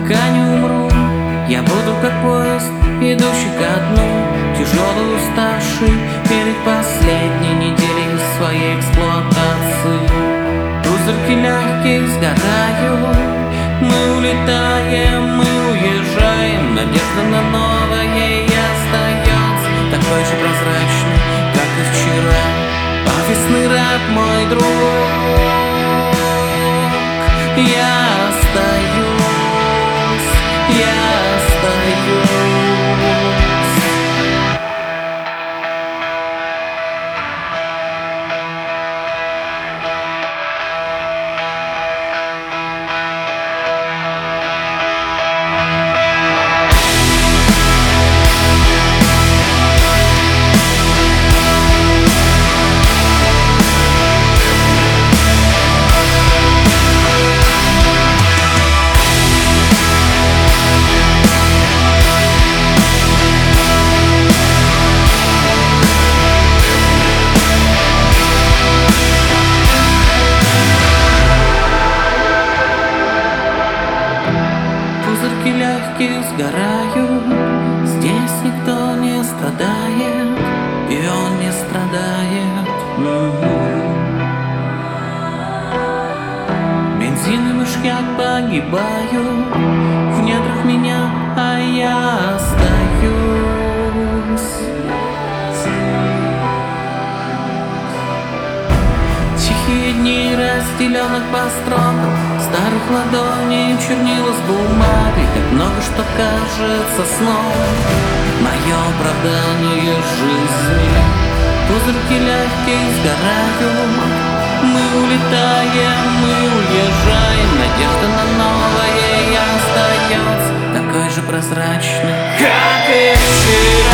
Пока не умру, я буду как поезд, идущий ко дну, тяжелый, уставший перед последней неделей своей эксплуатации. Пузырьки легкие сгорают, мы улетаем, мы уезжаем, надежда на новое и остается такой же прозрачный, как и вчера. Офисный рэп, мой друг, я остаюсь. Пузырьки легкие сгорают, здесь никто не страдает, и он не страдает. Бензин и мышьяк погибают в недрах меня, а я остаюсь. Тихие дни разделенных построек, старых ладоней, чернила с бумагой, так много, что кажется сном. Мое оправдание жизни. Пузырьки легкие сгорают, мы улетаем, мы уезжаем, надежда на новое и остается такой же прозрачной, как и вчера.